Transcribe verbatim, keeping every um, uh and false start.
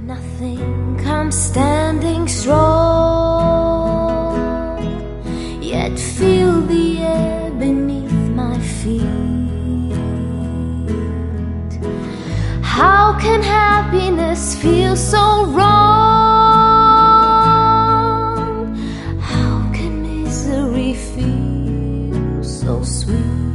Nothing comes standing strong, yet feel the air beneath my feet. How can happiness feel so wrong? How can misery feel so sweet?